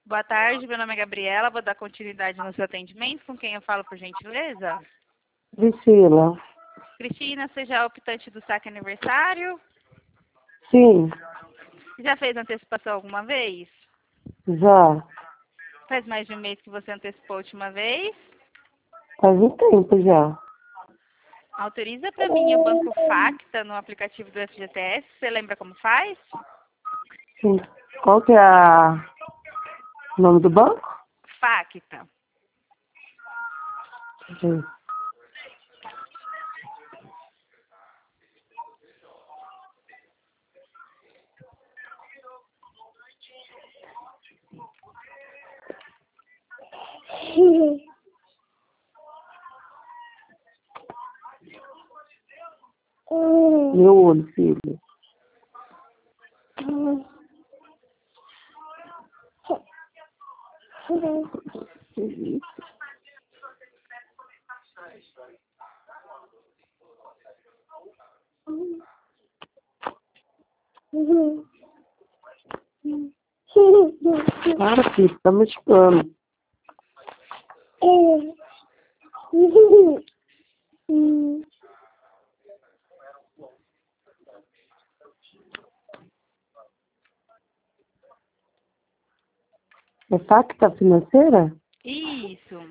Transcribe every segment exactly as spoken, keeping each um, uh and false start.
Boa tarde, meu nome é Gabriela, vou dar continuidade no seu atendimento. Com quem eu falo, por gentileza? Priscila. Cristina, seja a optante do saque aniversário. Sim, Já fez antecipação alguma vez? já. Faz mais de um mês que você antecipou a última vez. Faz um tempo já. Autoriza para mim o Banco Facta no aplicativo do F G T S. Você lembra como faz? Sim. Qual que é a... o nome do banco? Facta. Sim. Meu olho, filho. Para, filho, tá machucando. É Facta Financeira? Isso.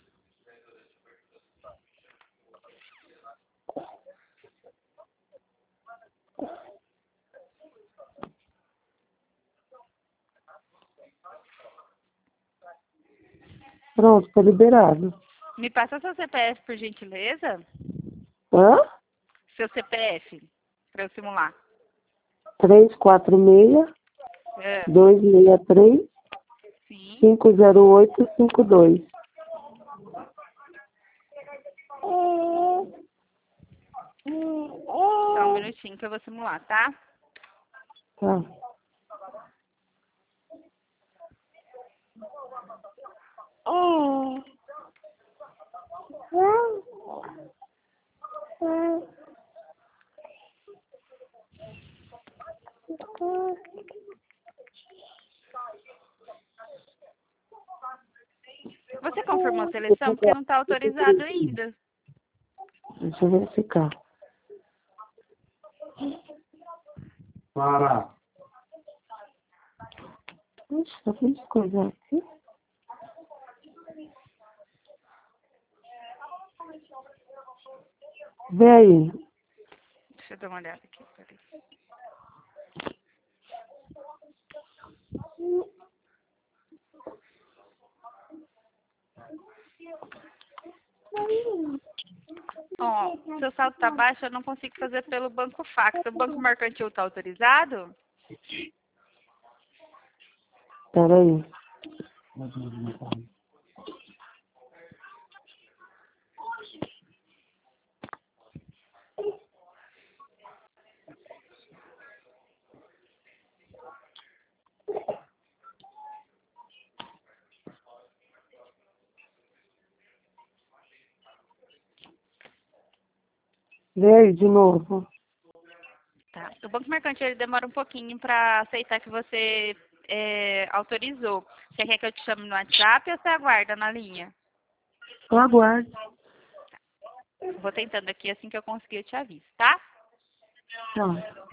Pronto, tá liberado. Me passa seu C P F, por gentileza? Hã? Seu C P F, para eu simular. três quatro seis, É. dois seis três, Sim. cinco zero oito cinco dois. Só um minutinho que eu vou simular, tá? Tá. Você confirmou a seleção? Porque não está autorizado ainda. Deixa eu verificar. Para. Ixi, tá tudo coisa aqui. Vê aí. Deixa eu dar uma olhada aqui. Peraí. Ó, seu saldo está baixo, eu não consigo fazer pelo Banco Facta. O Banco Mercantil está autorizado? Pera aí. Vê aí de novo. Tá. O Banco Mercantil ele demora um pouquinho para aceitar que você é, autorizou. Você quer que eu te chame no WhatsApp ou você aguarda na linha? Eu aguardo. Vou tentando aqui, assim que eu conseguir eu te aviso, tá? Tá.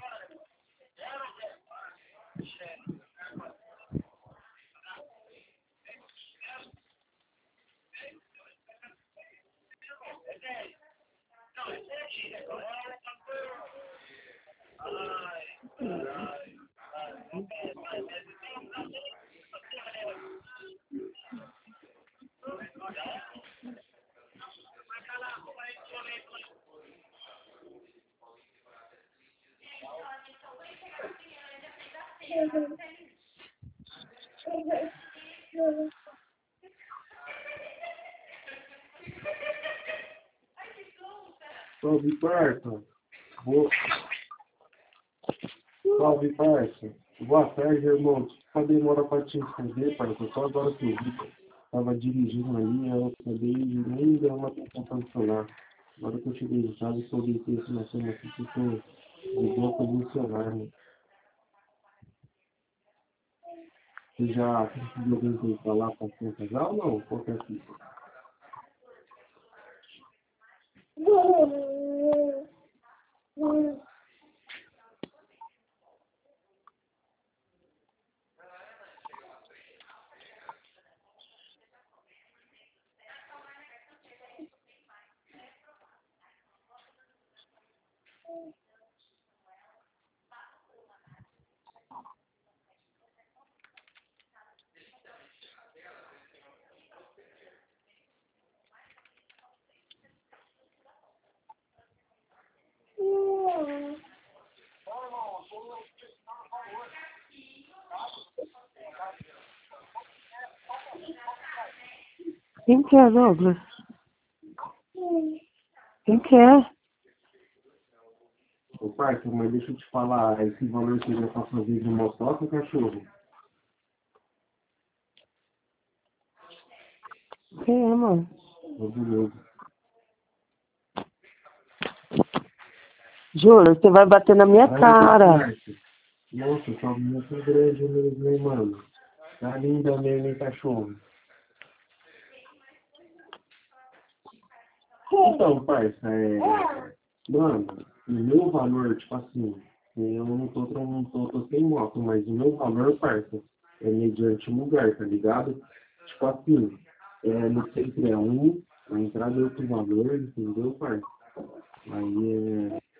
Salve, parça. Boa. Salve, parça. Boa tarde, irmão. Só demora pra te responder, parça. Só agora que eu vi. Tava dirigindo ali, eu acabei e nem deu uma atenção pra funcionar. Agora que eu cheguei em casa, eu deitei esse na cama aqui, que tô de boa com o celular, né? Você já conseguiu alguém que ir pra lá pra ser um casal ou não? Qual que é a fita? Quem que é, Douglas? Quem que é? Ô, parça, mas deixa eu te falar, esse valor que ele pra fazer de motoca, cachorro? Quem é, mano? Fabuloso. Júlio, você vai bater na minha Aí, cara. parça, nossa, tá muito grande mesmo, hein, mano? Tá linda mesmo, hein, cachorro? Então, parça, é... Mano, o meu valor, tipo assim, eu não tô, não tô, tô sem moto, mas o meu valor, parça, é mediante lugar, tá ligado? Tipo assim, é, no centro é um, a entrada é outro valor, entendeu, parça? Aí é...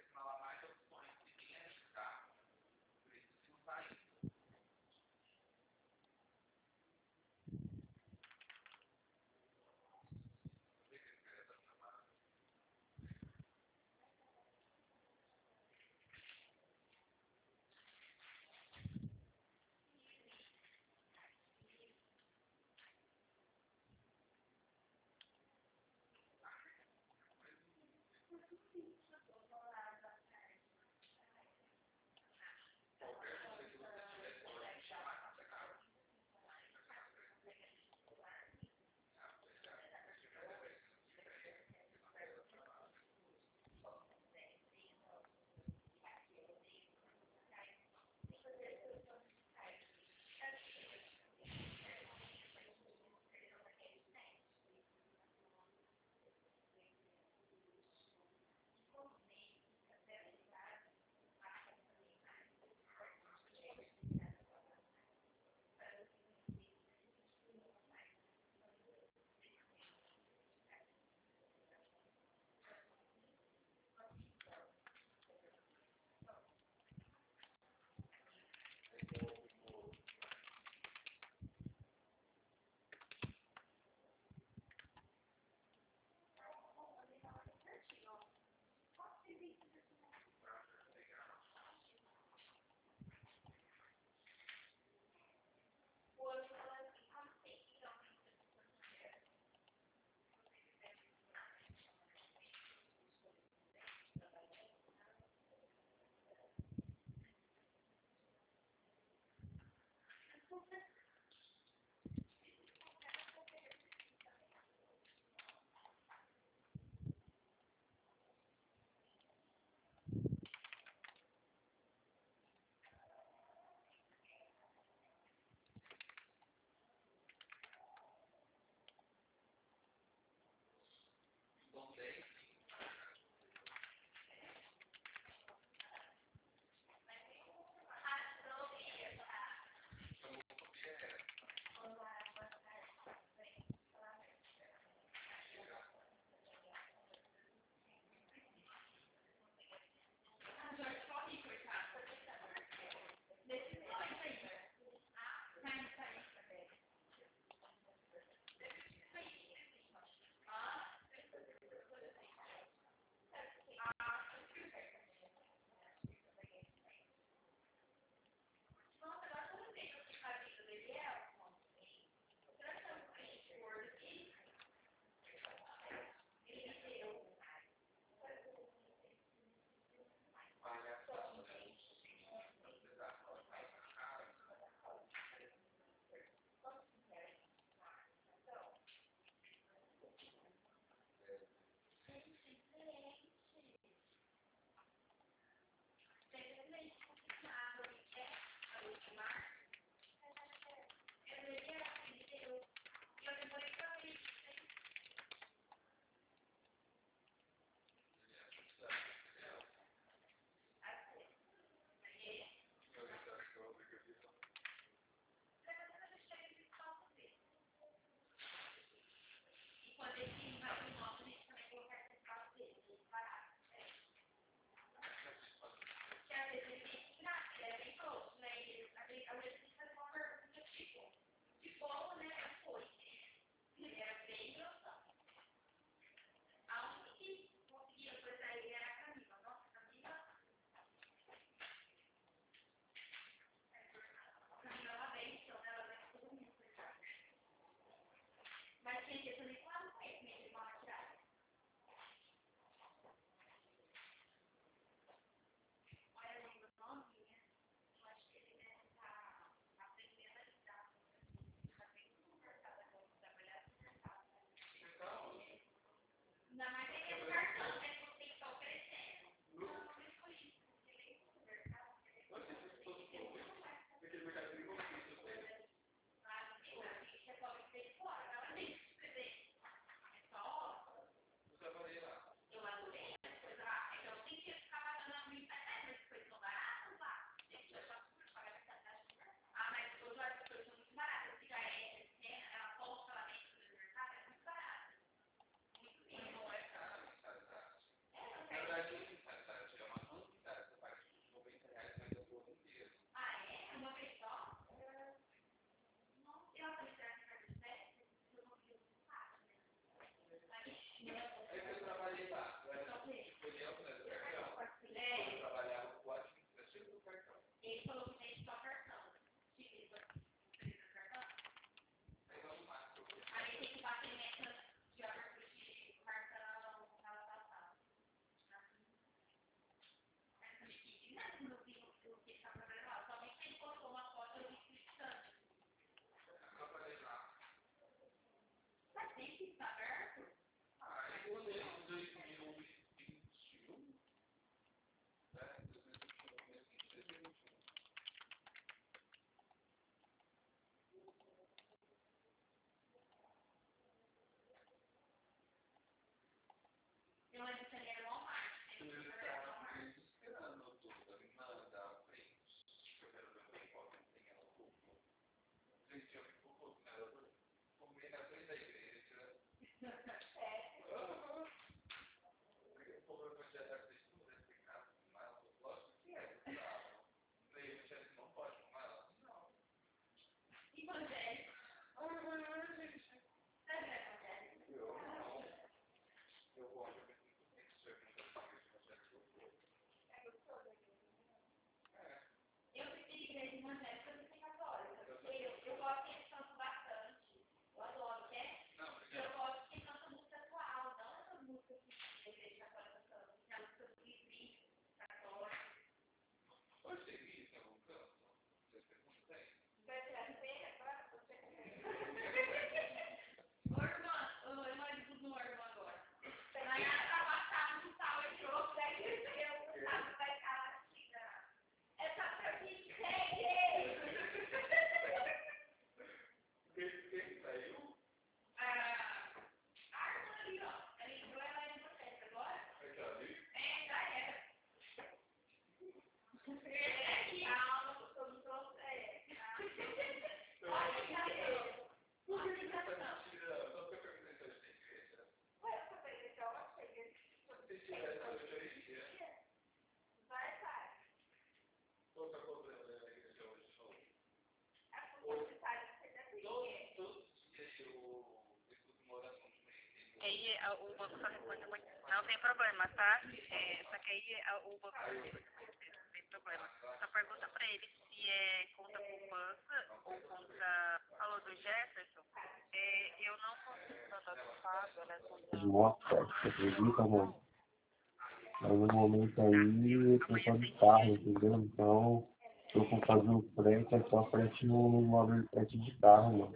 a- o banco só responde amanhã. Não tem problema, tá? É, só que aí a- o banco não tem problema. Só pergunta pra ele se é conta poupança ou conta... Falou do Jefferson? É, eu não consigo mandar do Fábio, né? Nossa, você acredita, mano? Mas no momento aí eu tô só de carro, entendeu? Então, se eu for fazer o frete, é só frete no, no valor frete de carro, mano.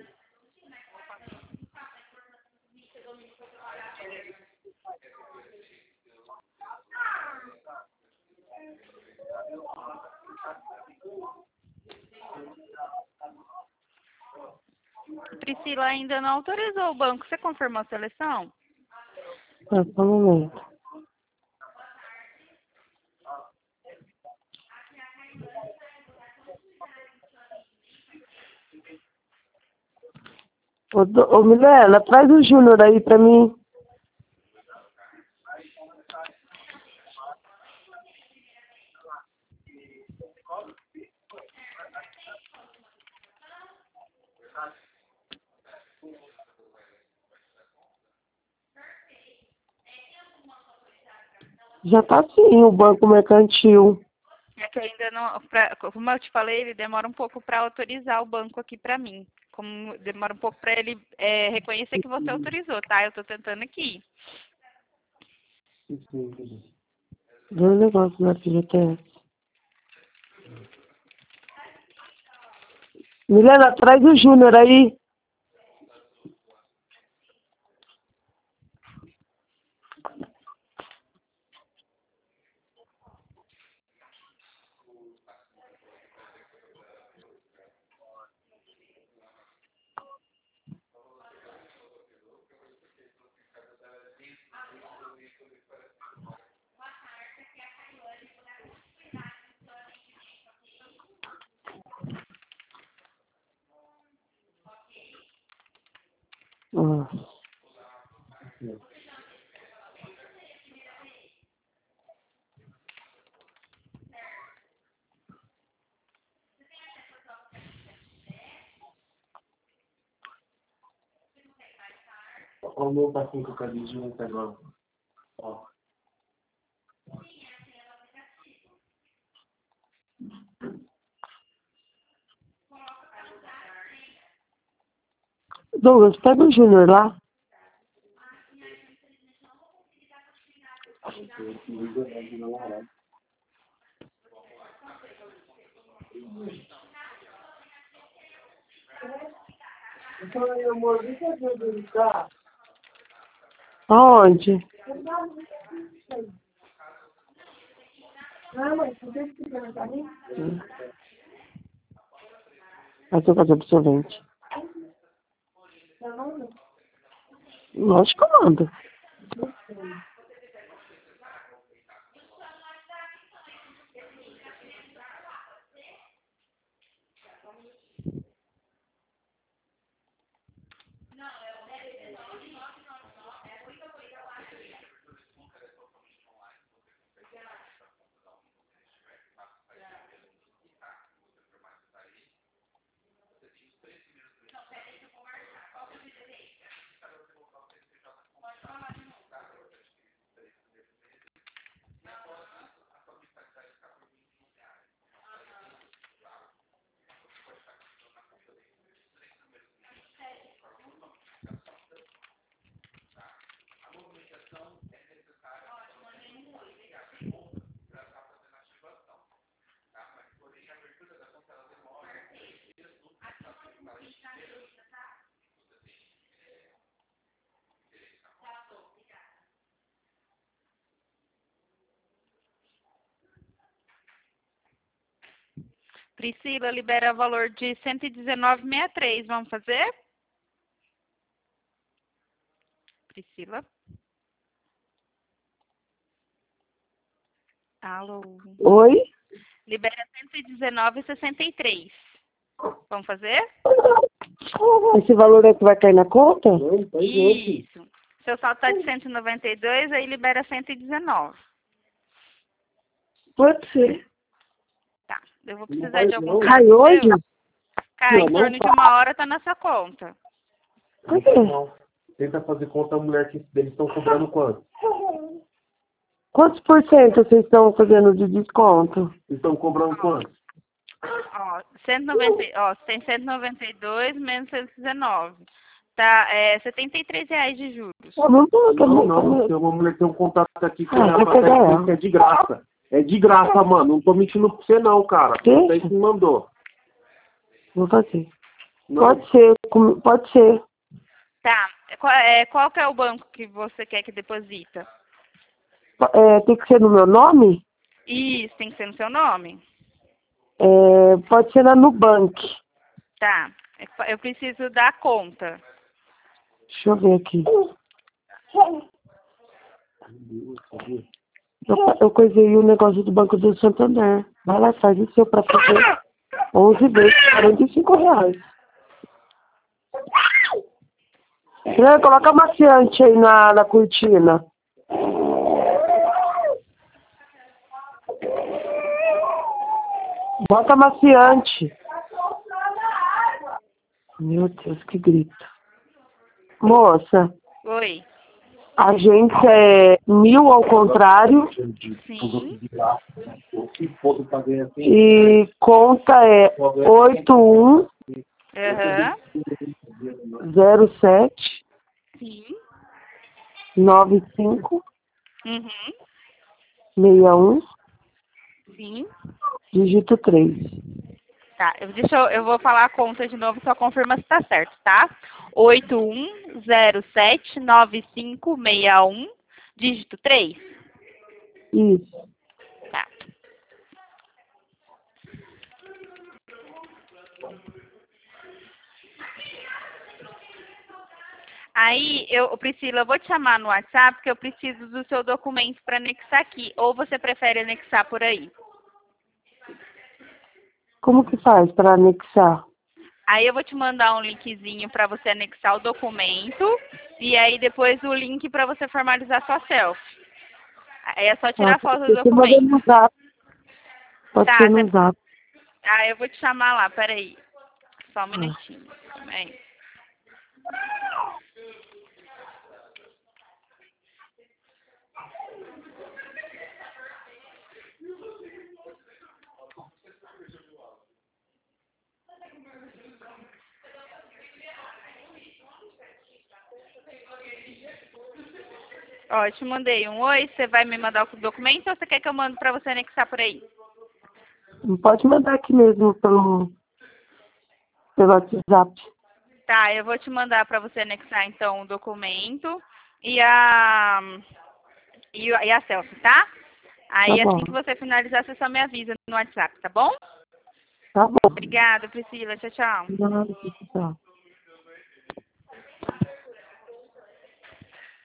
Priscila ainda não autorizou o banco. Você confirmou a seleção? Ah, só um momento. Ô, do- ô Milena, traz o Júnior aí pra mim. Já tá sim, o banco mercantil. É que ainda não, pra, como eu te falei, ele demora um pouco para autorizar o banco aqui para mim. Como demora um pouco para ele é, reconhecer que você autorizou, tá? Eu tô tentando aqui. Vê o negócio na filha até. Milena, traz o Júnior aí. Ah. Olha o meu pacinho com o cabidinho agora. Ó. Douglas, pega o Júnior lá. Aonde? Hum. Vai ter que fazer absorvente. Lógico que eu mando. Priscila libera valor de cento e dezenove vírgula sessenta e três. Vamos fazer? Priscila? Alô? Oi? Libera cento e dezenove vírgula sessenta e três. Vamos fazer? Esse valor é que vai cair na conta? Isso. Seu saldo está de cento e noventa e dois, aí libera cento e dezenove. Pode ser. Tá. Eu vou precisar de alguns Cai dados hoje? seus. Cai, em torno de uma hora tá na sua conta. Por quê? Tenta fazer conta a mulher que eles estão cobrando quanto? Quantos por cento vocês estão fazendo de desconto? Eles estão cobrando quanto? Ó, cento e noventa, ó, tem cento e noventa e dois menos cento e dezenove. Tá, é setenta e três reais de juros. Eu não tô, tô Não, não, tem uma mulher que tem um contato aqui que Ah, ela vou fala pegar ela. que é de graça. É de graça, mano. Não tô mentindo pra você não, cara. Quê? Você que me mandou. Vou fazer. Não. Pode ser, com- pode ser. Tá, qual, é, qual que é o banco que você quer que deposita? É, tem que ser no meu nome? Isso, tem que ser no seu nome? É, pode ser na Nubank. Tá, eu preciso da conta. Deixa eu ver aqui. Eu, eu coisei o negócio do Banco do Santander. Vai lá, faz o seu pra fazer onze vezes, quarenta e cinco reais. Né, coloca amaciante aí na, na cortina. Bota amaciante. Meu Deus, que grito. Moça, Oi. a agência é mil ao contrário Sim. e conta é oito um Aham. zero sete Sim. nove cinco Uhum. seis um, Sim. dígito três. Tá, eu, deixa eu, eu vou falar a conta de novo, só confirma se tá certo, tá? oito um zero sete nove cinco seis um, dígito três. Isso. Tá. Aí, eu, Priscila, eu vou te chamar no WhatsApp porque eu preciso do seu documento para anexar aqui. Ou você prefere anexar por aí? Como que faz para anexar? Aí eu vou te mandar um linkzinho para você anexar o documento e aí depois o link para você formalizar sua selfie. Aí é só tirar Ah, a foto do você manda documento. no zap. Pode Tá, ser no você... zap. Ah, eu vou te chamar lá, peraí. Só um Ah. minutinho. Peraí. Ó, eu te mandei um oi, você vai me mandar o documento ou você quer que eu mando pra você anexar por aí? Pode mandar aqui mesmo pelo, pelo WhatsApp. Tá, eu vou te mandar pra você anexar então o documento e a e, a- e a selfie, tá? Aí Tá bom. assim que você finalizar, você só me avisa no WhatsApp, tá bom? Tá bom. Obrigada, Priscila. Tchau, tchau. Nada, tchau.